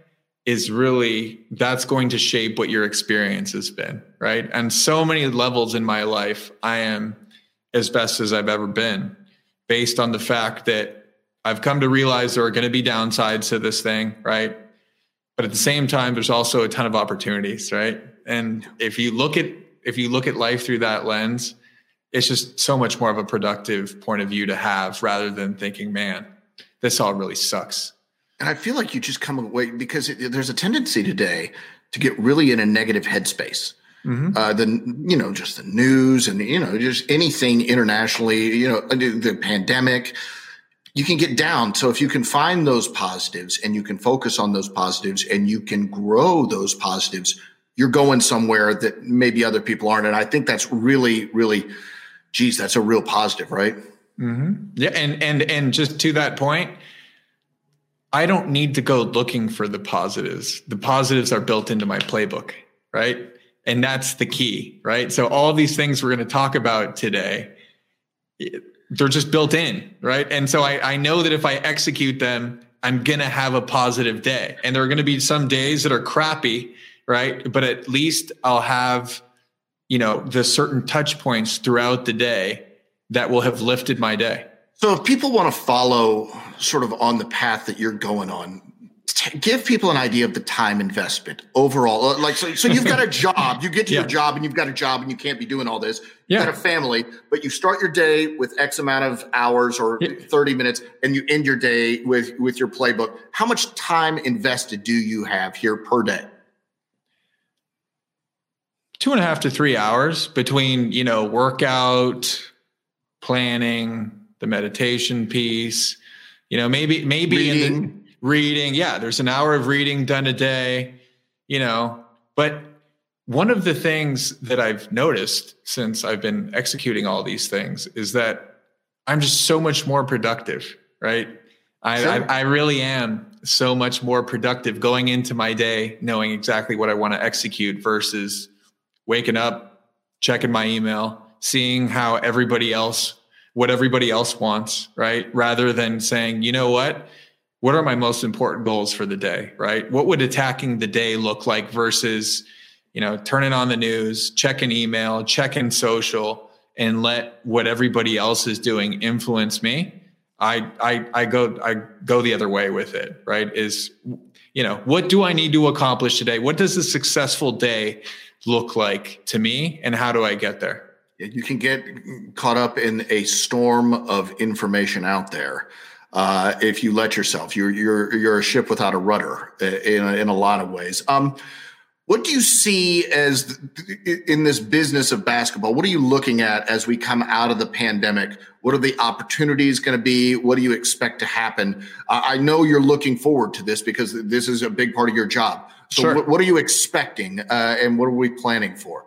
is really, that's going to shape what your experience has been, right? And so many levels in my life, I am as best as I've ever been, based on the fact that I've come to realize there are going to be downsides to this thing, right? But at the same time, there's also a ton of opportunities, right? And if you look at if you look at life through that lens, it's just so much more of a productive point of view to have, rather than thinking, man, this all really sucks. And I feel like you just come away, because it, there's a tendency today to get really in a negative headspace. Mm-hmm. Uh, the, you know, just the news and, you know, just anything internationally, you know, the pandemic, you can get down. So if you can find those positives and you can focus on those positives and you can grow those positives, you're going somewhere that maybe other people aren't. And I think that's really, really, geez, that's a real positive, right? Mm-hmm. Yeah. And, and, and just to that point, I don't need to go looking for the positives. The positives are built into my playbook, right? And that's the key, right? So all these things we're going to talk about today, they're just built in, right? And so I, I know that if I execute them, I'm going to have a positive day. And there are going to be some days that are crappy, right? But at least I'll have, you know, the certain touch points throughout the day that will have lifted my day. So if people want to follow sort of on the path that you're going on, t- give people an idea of the time investment overall. Like, so, so you've got a job, you get to yeah. your job and you've got a job and you can't be doing all this. You've yeah. got a family, but you start your day with X amount of hours or yeah. thirty minutes and you end your day with, with your playbook. How much time invested do you have here per day? Two and a half to three hours between, you know, workout, planning, the meditation piece, you know, maybe, maybe reading. in the reading. Yeah. There's an hour of reading done a day, you know, but one of the things that I've noticed since I've been executing all these things is that I'm just so much more productive, right? I, sure. I, I really am so much more productive going into my day, knowing exactly what I want to execute versus waking up, checking my email, seeing how everybody else, what everybody else wants, right? Rather than saying, you know what, what are my most important goals for the day, right? What would attacking the day look like versus, you know, turning on the news, checking email, checking social, and let what everybody else is doing influence me. I, I, I go, I go the other way with it, right? Is, you know, what do I need to accomplish today? What does a successful day look like to me, and how do I get there? You can get caught up in a storm of information out there uh, if you let yourself. You're you're you're a ship without a rudder in a, in a lot of ways. Um, what do you see as in this business of basketball? What are you looking at as we come out of the pandemic? What are the opportunities going to be? What do you expect to happen? Uh, I know you're looking forward to this because this is a big part of your job. So sure. what, what are you expecting uh, and what are we planning for?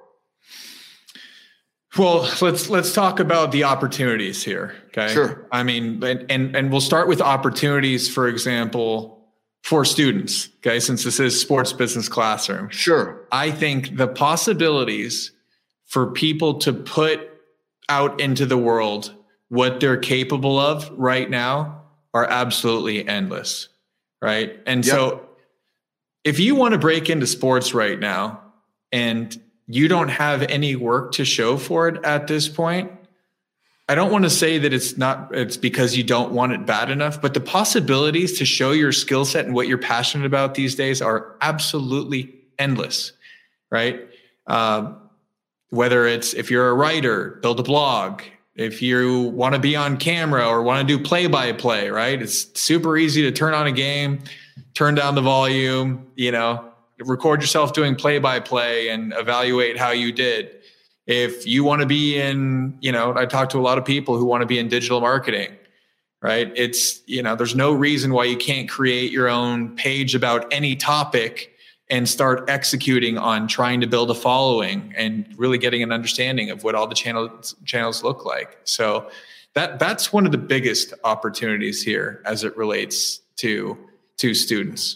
Well, let's let's talk about the opportunities here. Okay. Sure. I mean, and and, and we'll start with opportunities, for example, for students. Okay, since this is Sports Business Classroom. Sure. I think the possibilities for people to put out into the world what they're capable of right now are absolutely endless. Right. And yep. so if you want to break into sports right now and you don't have any work to show for it at this point, I don't want to say that it's not, it's because you don't want it bad enough, but the possibilities to show your skill set and what you're passionate about these days are absolutely endless, right? Uh, whether it's, if you're a writer, build a blog. If you want to be on camera or want to do play-by-play, right? It's super easy to turn on a game, turn down the volume, you know, record yourself doing play-by-play and evaluate how you did. If you want to be in, you know, I talk to a lot of people who want to be in digital marketing, right? It's, you know, there's no reason why you can't create your own page about any topic and start executing on trying to build a following and really getting an understanding of what all the channels channels look like. So that that's one of the biggest opportunities here as it relates to to students.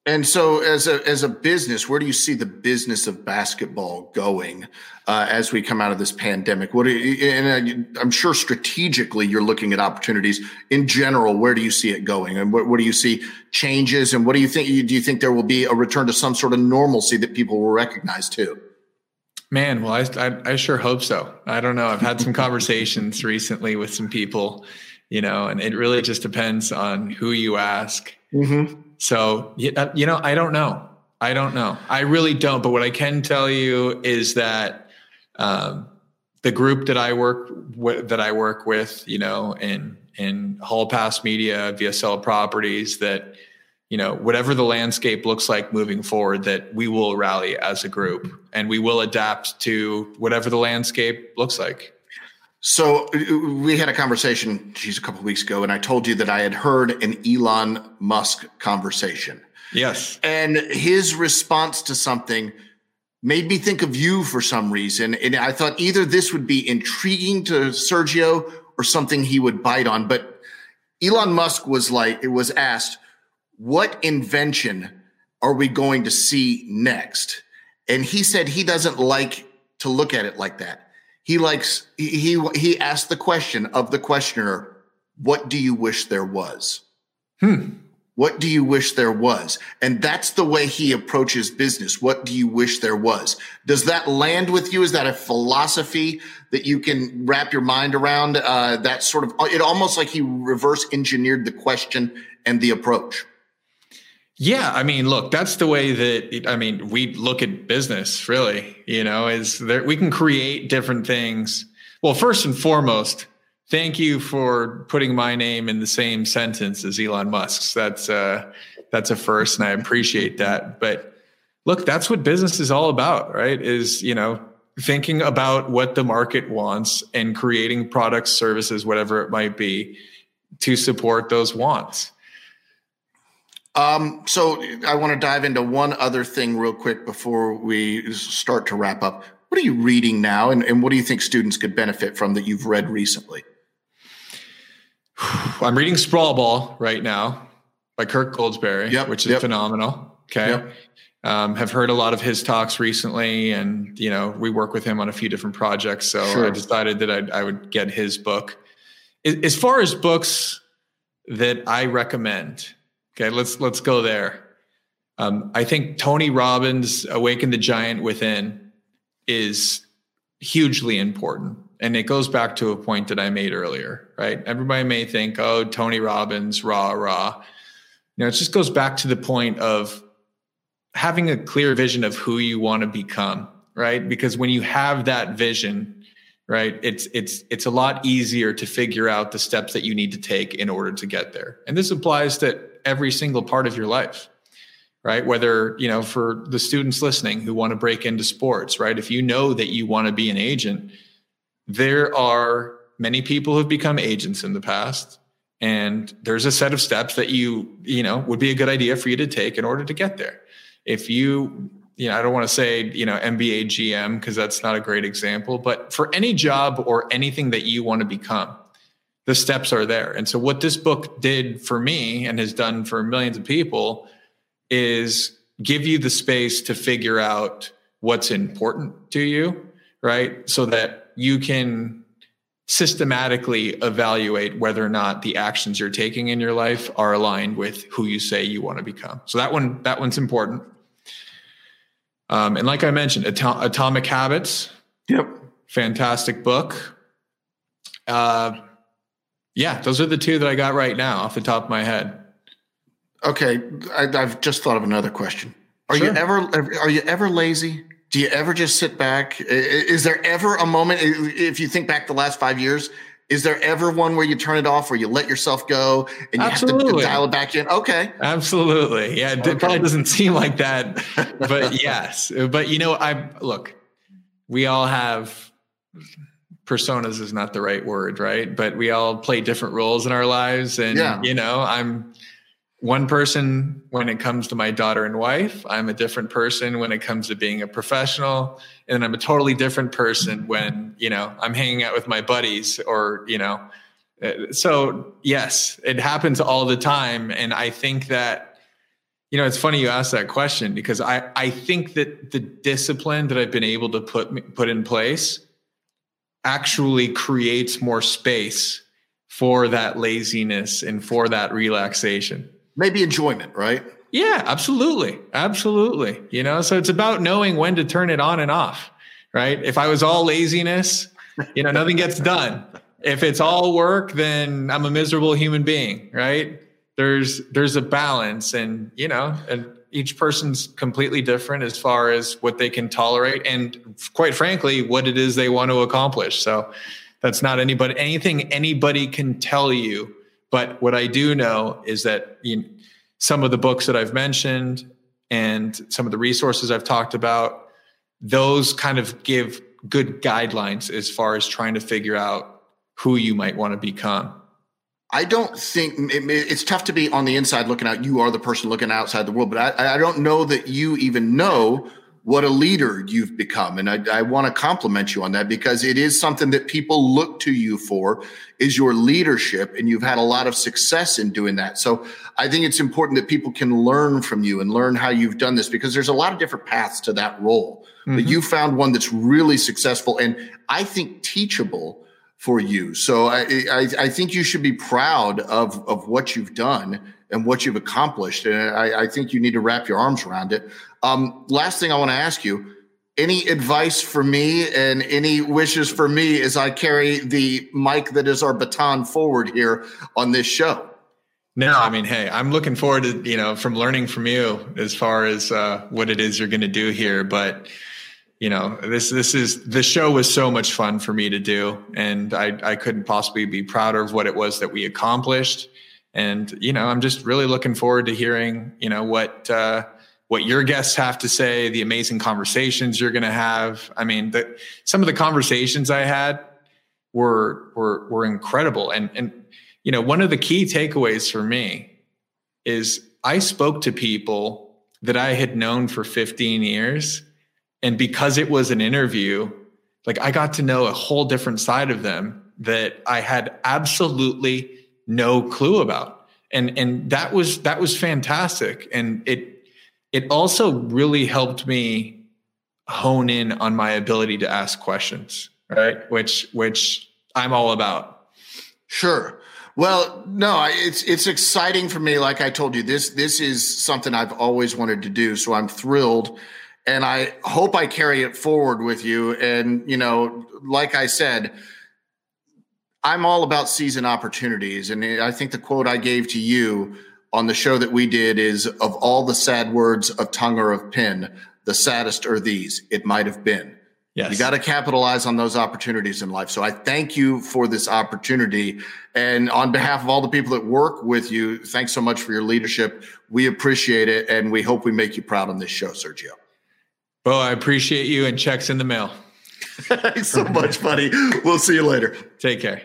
And so as a as a business, where do you see the business of basketball going uh, as we come out of this pandemic? What do you, and I'm sure strategically you're looking at opportunities. In general, where do you see it going? And what, what do you see changes? And what do you think? Do you think there will be a return to some sort of normalcy that people will recognize too? Man, well, I, I, I sure hope so. I don't know. I've had some conversations recently with some people, you know, and it really just depends on who you ask. Mm-hmm. So, you know, I don't know. I don't know. I really don't. But what I can tell you is that um, the group that I work with, that I work with, you know, in in Hall Pass Media, V S L Properties, that, you know, whatever the landscape looks like moving forward, that we will rally as a group and we will adapt to whatever the landscape looks like. So we had a conversation, geez, a couple of weeks ago, and I told you that I had heard an Elon Musk conversation. Yes. And his response to something made me think of you for some reason. And I thought either this would be intriguing to Sergio or something he would bite on. But Elon Musk was like, it was asked, what invention are we going to see next? And he said he doesn't like to look at it like that. He likes, he, he asked the question of the questioner, what do you wish there was? Hmm. What do you wish there was? And that's the way he approaches business. What do you wish there was? Does that land with you? Is that a philosophy that you can wrap your mind around? Uh, that sort of, it almost like he reverse engineered the question and the approach. Yeah. I mean, look, that's the way that, I mean, we look at business really, you know, is there, we can create different things. Well, first and foremost, thank you for putting my name in the same sentence as Elon Musk's. That's uh that's a first, and I appreciate that. But look, that's what business is all about, right? Is, you know, thinking about what the market wants and creating products, services, whatever it might be, to support those wants. Um, so I want to dive into one other thing real quick before we start to wrap up. What are you reading now, and, and what do you think students could benefit from that you've read recently? I'm reading Sprawl Ball right now by Kirk Goldsberry, yep, which is yep. phenomenal. Okay. Yep. Um, have heard a lot of his talks recently, and, you know, we work with him on a few different projects. So sure. I decided that I'd, I would get his book. As far as books that I recommend, okay, let's, let's go there. Um, I think Tony Robbins' Awaken the Giant Within is hugely important. And it goes back to a point that I made earlier, right? Everybody may think, oh, Tony Robbins, rah, rah. You know, it just goes back to the point of having a clear vision of who you want to become, right? Because when you have that vision, right, it's it's it's a lot easier to figure out the steps that you need to take in order to get there. And this applies to every single part of your life, right? Whether, you know, for the students listening who want to break into sports, right? If you know that you want to be an agent, there are many people who've become agents in the past, and there's a set of steps that you, you know, would be a good idea for you to take in order to get there. If you, you know, I don't want to say, you know, M B A G M, because that's not a great example, but for any job or anything that you want to become, the steps are there. And so what this book did for me and has done for millions of people is give you the space to figure out what's important to you, right? So that you can systematically evaluate whether or not the actions you're taking in your life are aligned with who you say you want to become. So that one, that one's important. Um, and like I mentioned, Atom- Atomic Habits. Yep. Fantastic book. Uh, yeah, those are the two that I got right now off the top of my head. Okay. I, I've just thought of another question. Are Sure. you ever, are you ever lazy? Do you ever just sit back? Is there ever a moment, if you think back the last five years, is there ever one where you turn it off or you let yourself go and you Absolutely. have to dial it back in? Okay. Absolutely. Yeah. It Okay. probably doesn't seem like that, but yes. But, you know, I look, we all have personas is not the right word, right? But we all play different roles in our lives. And, yeah. you know, I'm one person when it comes to my daughter and wife. I'm a different person when it comes to being a professional. And I'm a totally different person when, you know, I'm hanging out with my buddies or, you know, so yes, it happens all the time. And I think that, You know, it's funny you asked that question because I, I think that the discipline that I've been able to put put in place actually creates more space for that laziness and for that relaxation. Maybe enjoyment, right? Yeah, absolutely. Absolutely. You know, so it's about knowing when to turn it on and off, right? If I was all laziness, you know, nothing gets done. If it's all work, then I'm a miserable human being, right? There's there's a balance, and you know, and each person's completely different as far as what they can tolerate, and quite frankly, what it is they want to accomplish. So that's not anybody anything anybody can tell you. But what I do know is that you know, some of the books that I've mentioned and some of the resources I've talked about, those kind of give good guidelines as far as trying to figure out who you might want to become. I don't think it, it's tough to be on the inside looking out. You are the person looking outside the world, but I, I don't know that you even know what a leader you've become. And I, I want to compliment you on that because it is something that people look to you for is your leadership. And you've had a lot of success in doing that. So I think it's important that people can learn from you and learn how you've done this because there's a lot of different paths to that role, mm-hmm. but you found one that's really successful and I think teachable for you. So I, I, I think you should be proud of, of what you've done and what you've accomplished. And I, I think you need to wrap your arms around it. Um, last thing I want to ask you, any advice for me and any wishes for me as I carry the mic that is our baton forward here on this show? No, I mean, hey, I'm looking forward to, you know, from learning from you as far as uh, what it is you're going to do here. But you know, this, this is, the show was so much fun for me to do. And I, I couldn't possibly be prouder of what it was that we accomplished. And, you know, I'm just really looking forward to hearing, you know, what, uh, what your guests have to say, the amazing conversations you're going to have. I mean, the, some of the conversations I had were, were, were incredible. And, and, you know, one of the key takeaways for me is I spoke to people that I had known for fifteen years. And because it was an interview, like I got to know a whole different side of them that I had absolutely no clue about. And, and that was, that was fantastic. And it, it also really helped me hone in on my ability to ask questions, right? Which, which I'm all about. Sure. Well, no, it's, it's exciting for me. Like I told you, this, this is something I've always wanted to do. So I'm thrilled. And I hope I carry it forward with you. And, you know, like I said, I'm all about season opportunities. And I think the quote I gave to you on the show that we did is, of all the sad words of tongue or of pen, the saddest are these, it might have been. Yes. You got to capitalize on those opportunities in life. So I thank you for this opportunity. And on behalf of all the people that work with you, thanks so much for your leadership. We appreciate it. And we hope we make you proud on this show, Sergio. Well, I appreciate you, and checks in the mail. Thanks so much, buddy. We'll see you later. Take care.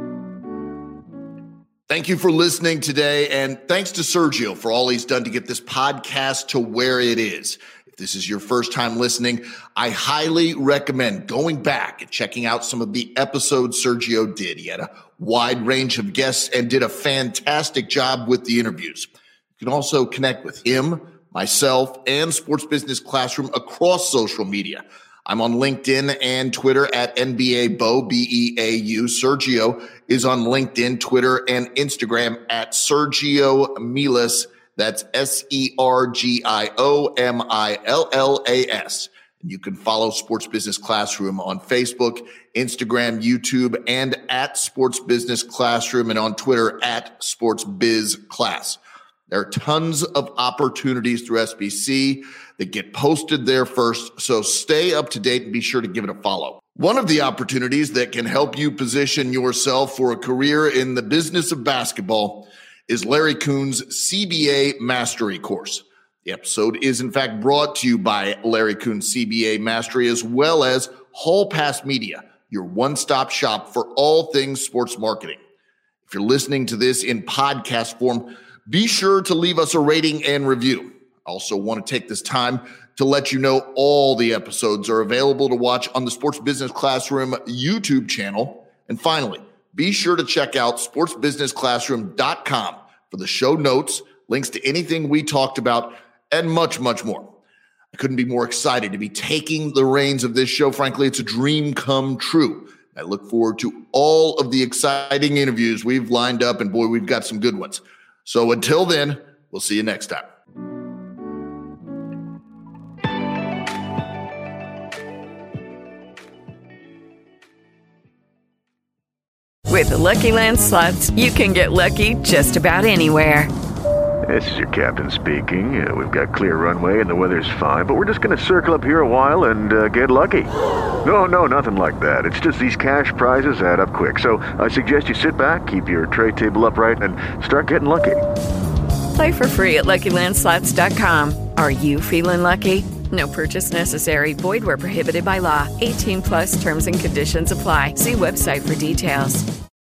Thank you for listening today, and thanks to Sergio for all he's done to get this podcast to where it is. If this is your first time listening, I highly recommend going back and checking out some of the episodes Sergio did. He had a wide range of guests and did a fantastic job with the interviews. You can also connect with him, myself, and Sports Business Classroom across social media. I'm on LinkedIn and Twitter at N B A Beau, B E A U. Sergio is on LinkedIn, Twitter, and Instagram at Sergio Milas. That's S E R G I O M I L L A S. And you can follow Sports Business Classroom on Facebook, Instagram, YouTube, and at Sports Business Classroom, and on Twitter at Sports Biz Class. There are tons of opportunities through S B C that get posted there first, so stay up to date and be sure to give it a follow. One of the opportunities that can help you position yourself for a career in the business of basketball is Larry Kuhn's C B A Mastery course. The episode is in fact brought to you by Larry Kuhn's C B A Mastery, as well as Hall Pass Media, your one-stop shop for all things sports marketing. If you're listening to this in podcast form, be sure to leave us a rating and review. I also want to take this time to let you know all the episodes are available to watch on the Sports Business Classroom YouTube channel. And finally, be sure to check out sports business classroom dot com for the show notes, links to anything we talked about, and much, much more. I couldn't be more excited to be taking the reins of this show. Frankly, it's a dream come true. I look forward to all of the exciting interviews we've lined up, and boy, we've got some good ones. So until then, we'll see you next time. With the Lucky Land Slots, you can get lucky just about anywhere. This is your captain speaking. Uh, we've got clear runway and the weather's fine, but we're just going to circle up here a while and uh, get lucky. No, no, nothing like that. It's just these cash prizes add up quick. So I suggest you sit back, keep your tray table upright, and start getting lucky. Play for free at Lucky Land Slots dot com. Are you feeling lucky? No purchase necessary. Void where prohibited by law. eighteen plus terms and conditions apply. See website for details.